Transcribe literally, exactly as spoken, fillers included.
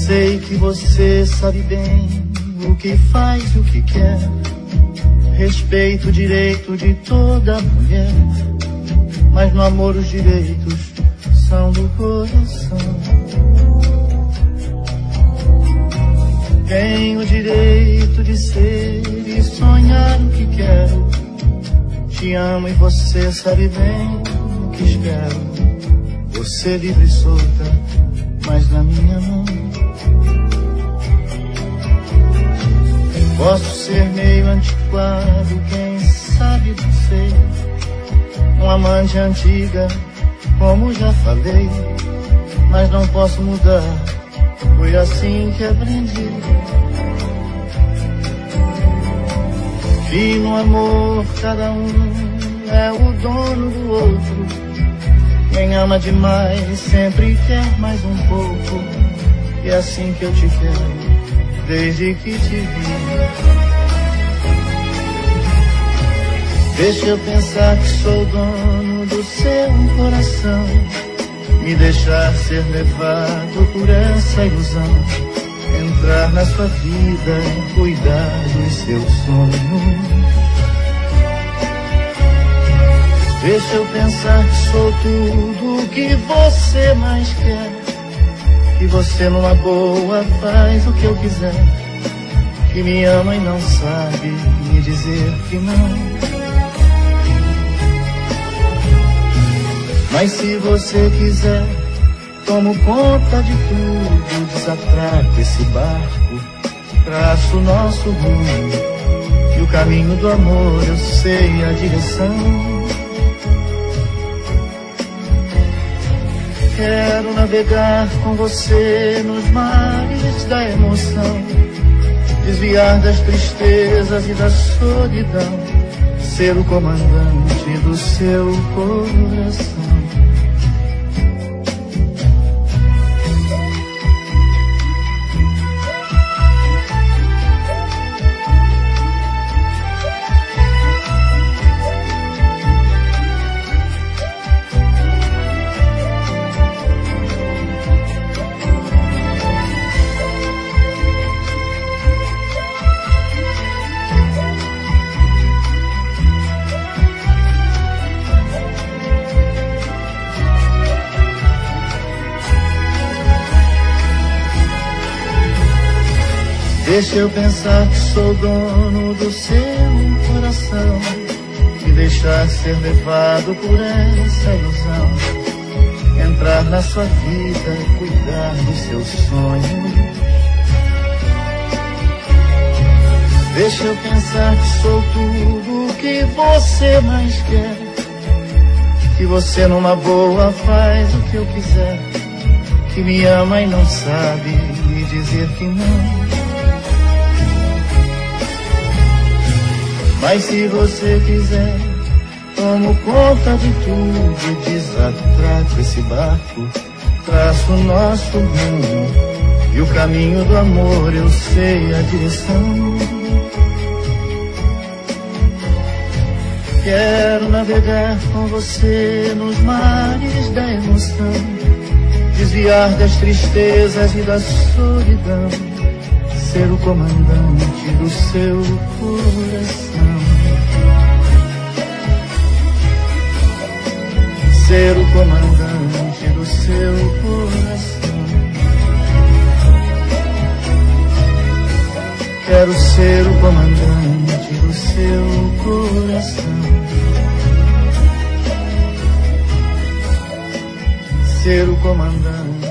Sei que você sabe bem o que faz e o que quer. Respeito o direito de toda mulher, mas no amor os direitos são do coração. Tenho o direito de ser e sonhar o que quero. Te amo e você sabe bem o que espero. Você livre e solta, mas na minha mão. Posso ser meio antiquado, quem sabe você, um amante antiga, como já falei, mas não posso mudar, foi assim que aprendi. Que no amor cada um é o dono do outro. Quem ama demais sempre quer mais um pouco. E é assim que eu te quero, desde que te vi. Deixa eu pensar que sou dono do seu coração, me deixar ser levado por essa ilusão, entrar na sua vida e cuidar dos seus sonhos. Deixa eu pensar que sou tudo o que você mais quer, que você numa boa faz o que eu quiser, que me ama e não sabe me dizer que não. Mas se você quiser, tomo conta de tudo, desatraco esse barco, traço o nosso rumo, e o caminho do amor eu sei a direção. Quero navegar com você nos mares da emoção, desviar das tristezas e da solidão, ser o comandante do seu coração. Deixa eu pensar que sou dono do seu coração, me deixar ser levado por essa ilusão, entrar na sua vida e cuidar dos seus sonhos. Deixa eu pensar que sou tudo o que você mais quer, que você numa boa faz o que eu quiser, que me ama e não sabe me dizer que não. Mas se você quiser, tomo conta de tudo, desatraco esse barco, traço o nosso rumo, e o caminho do amor eu sei a direção. Quero navegar com você nos mares da emoção, desviar das tristezas e da solidão, ser o comandante do seu coração. Ser o comandante do seu coração. Quero ser o comandante do seu coração. Ser o comandante